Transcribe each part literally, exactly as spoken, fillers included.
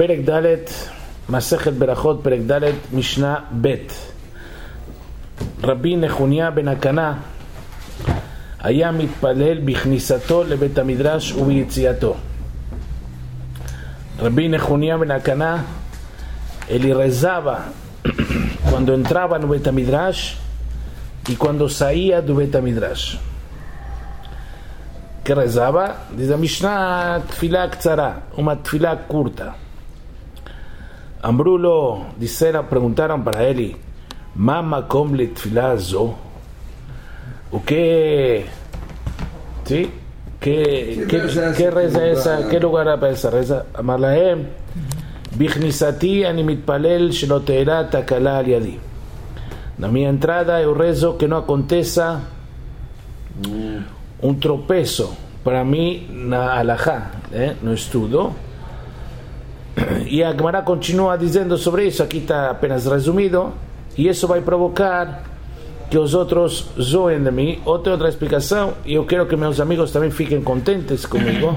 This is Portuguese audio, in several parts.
Perek Dalet, Masechet Berachot, Perek Dalet, Mishnah Bet. Rabbi Nehunia ben Akana היה מתפלל בכניסתו לבית המדרש וביציאתו. Rabbi Nehunia ben Akana, él rezaba cuando entraba en el Bet Midrash y cuando salía del Bet Midrash. ¿Qué rezaba? Dice Mishnah tefilá ktsara, una tefilá curta. Ambrulo, dice, preguntaron para él, ¿ma makom le tefilá zo? ¿O qué? ¿Sí? ¿Qué, qué, qué reza esa? ¿Qué lugar era para esa reza? Amar lahem, bichnisati ani mitpalel shelo te'era takala al yadi. Na mi entrada eu rezo que no aconteça un tropezo para mí na alajá, eh, no estudo. Y a Gemara continúa diciendo sobre eso, aquí está apenas resumido, y eso va a provocar que os outros zoem de mim. Outra outra explicação, e eu quero que meus amigos também fiquem contentes comigo.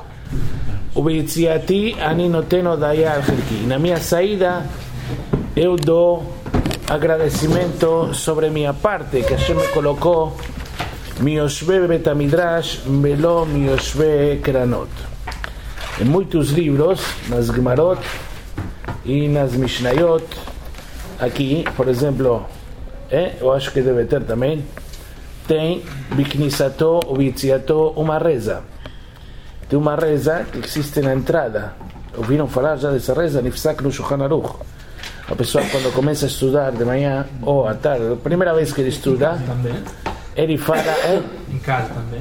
Ubitziati ani noteno daya al helki. Na minha saída eu dou agradecimento sobre minha parte que Hashem me colocou mioshve bet midrash velo mioshve kranot. Em muitos livros, nas Gemarot e nas Mishnayot, aqui, por exemplo, É, eu acho que deve ter também, tem Biknisato ou Bitziato uma reza. Tem uma reza que existe na entrada. Ouviram falar já dessa reza? Nifsak no Shulchan Aruch. A pessoa quando começa a estudar de manhã ou à tarde, a primeira vez que ele estuda, ele fala... É, em casa também?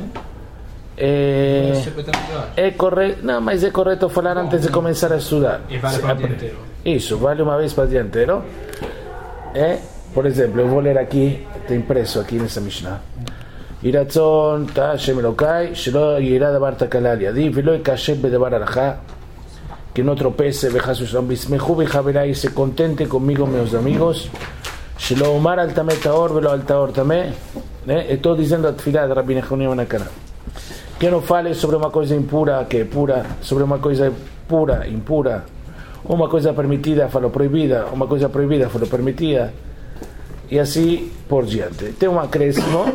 É, é correto, não, mas é correto falar antes de começar a estudar. E vale para o dia inteiro. Isso, vale uma vez para o dia inteiro. É... Por exemplo, eu vou ler aqui, está impresso aqui nessa Mishnah. Iratzon, tá, Hashem Elokai, Shelo Yirá Davar Takala al Yadi, Velo Ikashet Bedavar Alajá, que no tropece, Bejasu Shalom, Bismeju Bejaverai, se contente conmigo, meus amigos, Shelo Omar al Tameh Taor, Velo al Taor Tameh, estou dizendo a tefilá de Rabbi Nehunia ben Akana, que não fale sobre uma coisa impura, que é pura, sobre uma coisa pura, impura, uma coisa permitida, falo proibida, uma coisa proibida, falo permitida, e assim por diante. Tem um acréscimo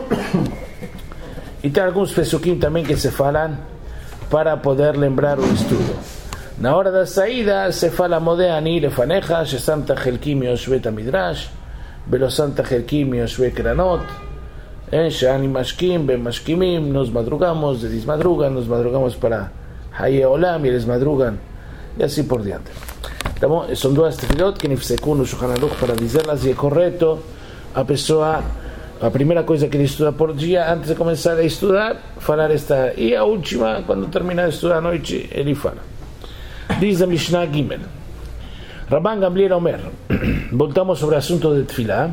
e tem alguns pesuquim também que se falam para poder lembrar o estudo. Na hora da saída se fala Modeani lefaneja, Santa Helkim Yoshve Midrash, Velo Santa Helkim Yoshve Kranot, Shani Mashkim, Ben Mashkimim, nos madrugamos, eles madrugam, nos madrugamos para Haye Olam, e eles madrugam, e assim por diante. Então, são duas tefilot que nifseku no Shulchan Aruch para dizê-las, e é correto a pessoa, a primeira coisa que ele estuda por dia, antes de começar a estudar, falar esta, e a última, quando terminar de estudar à noite, ele fala. Diz a Mishnah Gimel, Rabban Gamliel Omer, voltamos sobre o assunto de tefilá,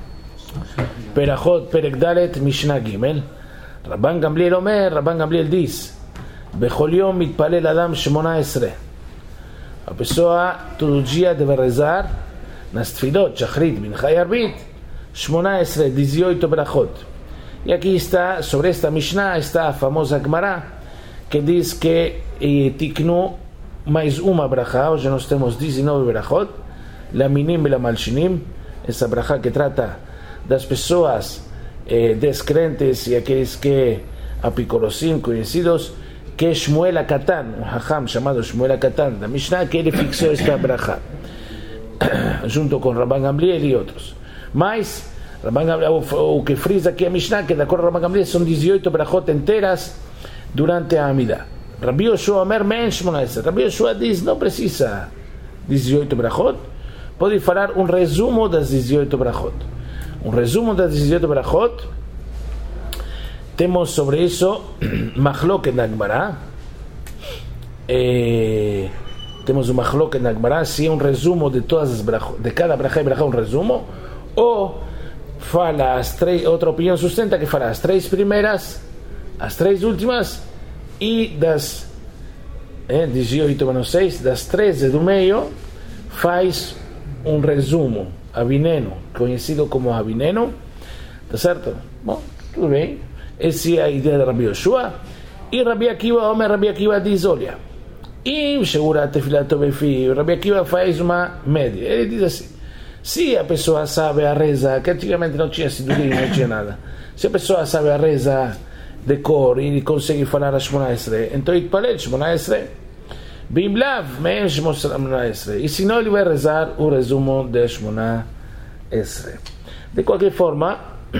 Perachot Perek Dalet Mishnah Gimel, Rabban Gamliel Omer, Rabban Gamliel diz, Bechol Yom mitpalel Adam שמונה עשרה. A pessoa todo dia deve rezar nas tefilot, Shachrit, Mincha e Arbit, שמונה עשרה, dezoito brachot. E aqui está, sobre esta Mishnah, está a famosa Gemara, que diz que tiknu mais uma brachá, hoje nós temos dezenove brachot, laminim e lamalshinim, essa brachá que trata das pessoas eh, descrentes e aqueles que apicorosim, conhecidos, que é Shmuel HaKatan, um hacham chamado Shmuel HaKatan, da Mishnah, que ele fixou esta brachá, junto com Rabban Gamliel e outros. Mas, Rabban Gamliel, o, o que frisa aqui a Mishnah, que de acordo com Rabban Gamliel, são dezoito brachot inteiras durante a Amidah. Rabbi Yoshua Omer men שמונה עשרה. Rabbi Yoshua diz, não precisa dezoito brachot, pode falar um resumo das dezoito brachot. Um resumo das dezoito brachot, temos sobre isso Machloket na Gemara, eh, temos um Machloket na Gemara, se é um resumo de todas as brachot, de cada brachá e brachá um resumo, ou fala as três, outra opinião sustenta que fala as três primeiras, as três últimas, e das eh, dezoito menos seis, das treze do meio, faz um resumo, Avineno, conhecido como Avineno, tá certo? Bom, tudo bem. Essa é a ideia de Rabbi Yoshua. E Rabbi Akiva, homem, Rabbi Akiva diz, olha, Im segura tefilato befi, Rabbi Akiva faz uma média. Ele diz assim: se a pessoa sabe a reza, que antigamente não tinha sidurim, não tinha nada, se a pessoa sabe a reza de cor e consegue falar a Shmona Esrei, então ele palel Shmona Esrei. Bim lav, men Shmona Esrei. E se não, ele vai rezar o resumo de Shmona Esrei. De qualquer forma,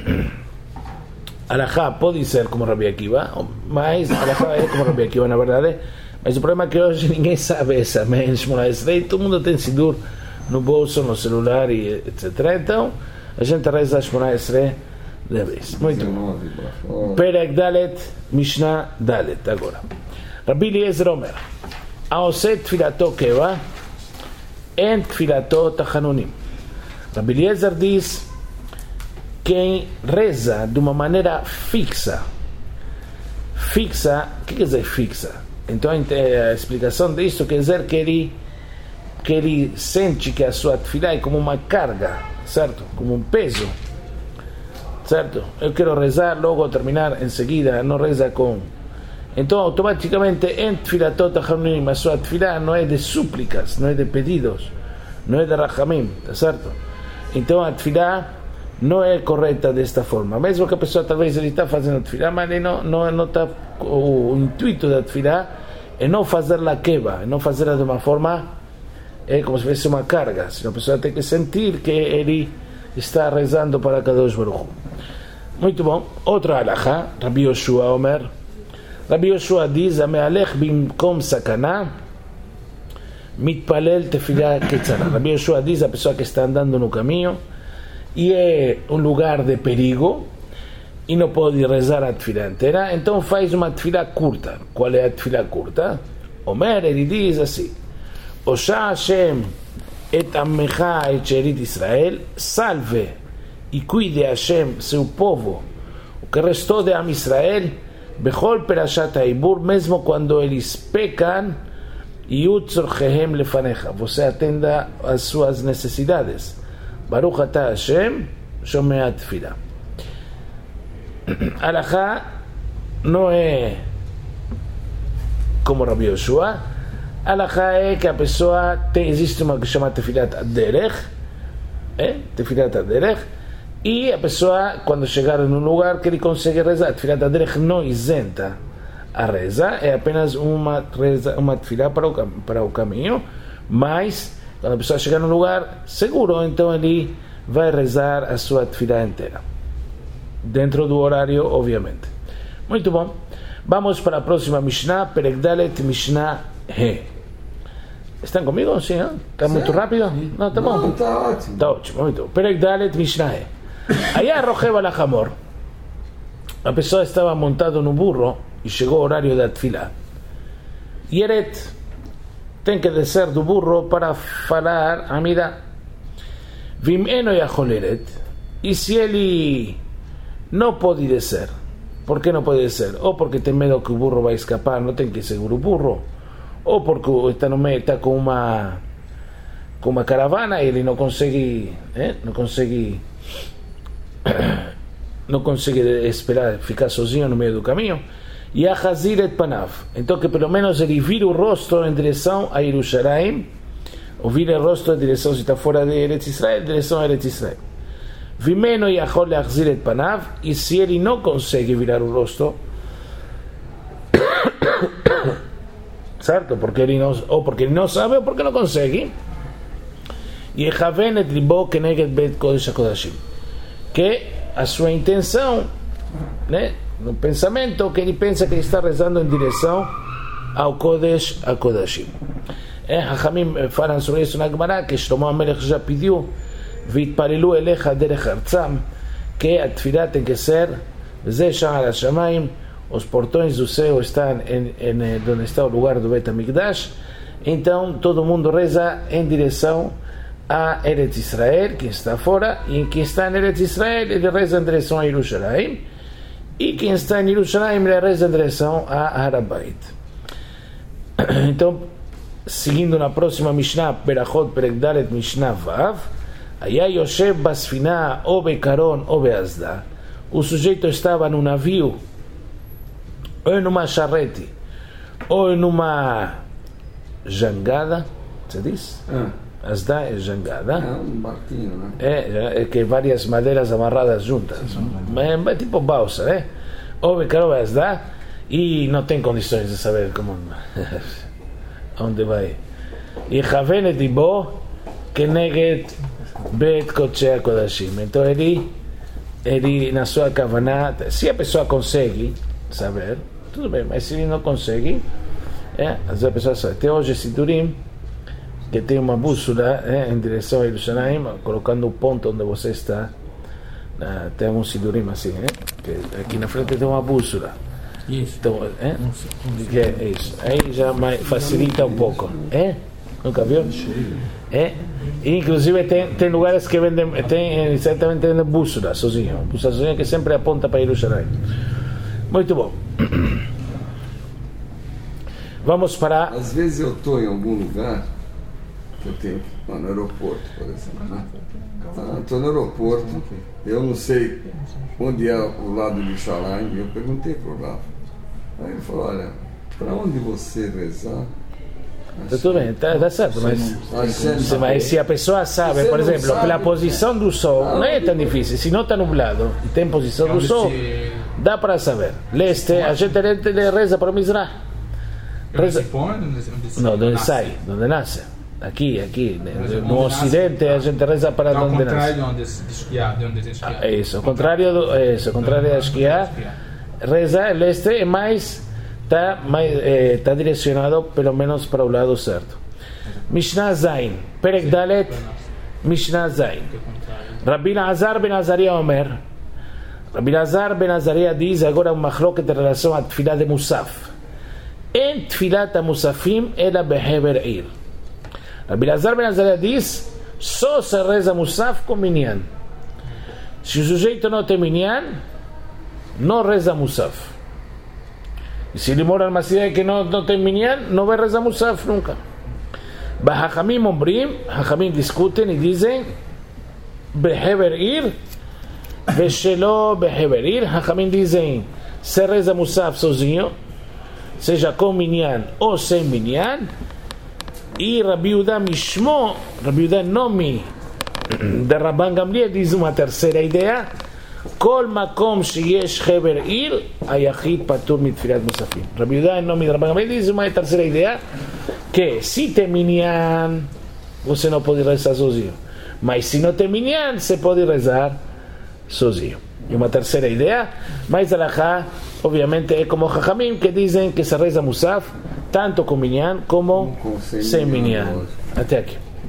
Alahá pode ser como Rabbi Akiva, mas Alahá é como Rabbi Akiva na verdade. Mas o problema é que hoje ninguém sabe essa men Shmona Esrei, todo mundo tem sidur no bolso, no celular, e etcétera. Então, a gente reza Shmona Esrei de vez. Muito bom. Perek Dalet, Mishnah Dalet. Agora, Rabbi Eliezer Omer, Aoseh tfilato keva, en tfilato tachanunim. Rabbi Eliezer diz: quem reza de uma maneira fixa, fixa, o que quer dizer fixa? Então a explicação disso quer dizer que ele, que ele sente que a sua tefilá é como uma carga, certo? Como um peso, certo? Eu quero rezar, logo terminar em seguida, não reza com. Então automaticamente em tfilatot tachanunim, a sua tefilá não é de súplicas, não é de pedidos, não é de rachamim, tá certo? Então a tefilá não é correta desta forma, mesmo que a pessoa talvez ele está fazendo tefilá, mas ele não não não está, o intuito da tefilá é não fazer-la keva, é não fazê-la de uma forma, é como se fosse uma carga, senão a pessoa tem que sentir que ele está rezando para Kadosh Baruch Hu. Muito bom. Outra alahá, Rabbi Yoshua Omer, Rabbi Yoshua diz: Amealech bimkom sakana mitpalel tefilá ketzara. Rabbi Yoshua diz: a pessoa que está andando no caminho e é um lugar de perigo e não pode rezar a tefilá inteira, então faz uma tefilá curta. Qual é a tefilá curta? Omer, ele diz assim: Osha Hashem et amecha et sherit Israel, salve e cuide Hashem seu povo, o que restou de Am Israel, bechol perashat haibur, mesmo quando eles pecam, e utzorchehem lefanecha, você atenda às suas necessidades. Baruch atah Hashem, shomea tefilá. Alahá não é como Rabbi Yoshua. Alahá é que a pessoa tem, existe uma que chama tefilat aderech, é? Tefilat aderech, e a pessoa, quando chegar em um lugar que ele consegue rezar, tefilat aderech não isenta a reza, é apenas uma reza, uma tefilá para o, para o caminho, mas quando a pessoa chegar num lugar seguro, então ele vai rezar a sua tefilá inteira, dentro do horário, obviamente. Muito bom. Vamos para a próxima Mishnah, Perek Dalet, Mishnah He. Estão comigo? Sim, não? Está muito rápido? Não, está bom. Está ótimo. Está ótimo, muito. Perek Dalet, Mishnah He. Aí Rocheva la Hamor. A pessoa estava montada no burro e chegou o horário da tefilá. Yeret tem que descer do burro para falar a Amida. Vim eno yacholeret. E se ele não pode descer, por que não pode descer? Ou porque tem medo que o burro vai escapar, não tem que segurar o burro, ou porque está no meio, está com uma com uma caravana e ele não consegue, eh? não consegue não consegue esperar, ficar sozinho no meio do caminho. E a Hazir et Panav, então que pelo menos ele vira o rosto em direção a Jerusalém, ou vira o rosto em direção, se está fora de Eretz Israel, em direção a Eretz Israel. Vimeno yachol leachzir et panav, e se ele não consegue virar o rosto, certo? Porque ele não, ou porque ele não sabe, ou porque não consegue, yechaven et libo keneged bet kodesh hakodashim, que a sua intenção, né, no pensamento, que ele pensa que ele está rezando em direção ao Kodesh hakodashim. É, Hachamim falam sobre isso na Gemara, que Shlomo HaMelech já pediu והתפללו אליך דרך ארצם, que a tefilá tem que ser וזה שער השמיים, os portões do céu estão em, em, onde está o lugar do Bet HaMikdash, então todo mundo reza em direção a Eretz Israel, quem está fora, e quem está em Eretz Israel ele reza em direção a Jerusalém, e quem está em Jerusalém ele reza em direção a Har HaBayit. Então, seguindo na próxima Mishnah, Berachot Perek Dalet Mishnah Vav, היה יושב בספינה או בקרון או באסדה, o sujeito estava no navio ou numa charrete ou numa jangada, você diz? Ah, Asda é jangada. é um barquinho, né? É, é que várias madeiras amarradas juntas. É, é tipo balsa, né? Ouve, caro asda e não tem condições de saber como onde vai. E Havenet Ibo Keneget Bet Kochea Kodashim. Então ele, ele na sua kavaná, se a pessoa consegue saber, tudo bem, mas se ele não consegue, é, a pessoa sabe. Tem hoje Sidurim que tem uma bússola é, em direção a Jerusalém, colocando o ponto onde você está. Ah, tem um Sidurim assim, é, que aqui na frente tem uma bússola. Isso. Então, é? Que é isso. Aí já mais facilita um pouco. É? Nunca viu? É? E, inclusive tem, tem lugares que vendem, tem exatamente vendem bússola sozinho. Bússola sozinha que sempre aponta para Jerusalém. Muito bom. Vamos para. Às vezes eu estou em algum lugar que eu tenho que. No aeroporto, por exemplo. Né? Estou no aeroporto, eu não sei onde é o lado de Xalai, e eu perguntei para o Rafa. Aí ele falou: olha, para onde você rezar? Tá tudo bem, tá, tá certo, mas, se, mas se a pessoa sabe, por exemplo, pela posição do sol, não é tão difícil. Se não está nublado e tem posição do sol, dá para saber. Leste, a gente reza para o Mizrah. Reza. Não, onde sai, onde nasce. Aqui, aqui, no ocidente a gente reza para onde nasce. Ao contrário de esquiar, de onde se esquiar. É isso, ao contrário do, é isso, ao contrário de esquiar, reza leste é mais está eh, tá direcionado pelo menos para o lado certo. Mishnah Zain, Perek Dalet, Mishnah Zain. Rabbi Azar ben Azaria Omer. Rabbi Azar ben Azaria diz agora um machloket em relação à tefilá de Musaf. En tfilat Musafim ela behever ir. Rabbi Azar ben Azaria diz só se reza Musaf com minyan. Se o sujeito não tem minyan, não reza Musaf. E se ele mora numa cidade que não, não tem minyan, não vai rezar Musaf nunca. Hachamim ombrim, Hachamim discutem e dizem behever ir, veshelo behever ir. Hachamim dizem se reza Musaf sozinho, seja com minyan ou sem minyan. E Rabi Yehuda Mishmo, Rabi Yehuda nome de Rabban Gamliel diz uma terceira ideia. כל מקום שיש חבר עיר, היחיד פטור מתפילת מוספים. רבי יהודה em nome de Rabban Gamliel diz uma terceira ideia, que se tem minyan, você não pode rezar sozinho. Mas se não tem minyan, você pode rezar sozinho. E uma terceira ideia, mas alahá, obviamente, é como Chachamim, que dizem que se reza Musaf, tanto com minyan como sem minyan. Até aqui.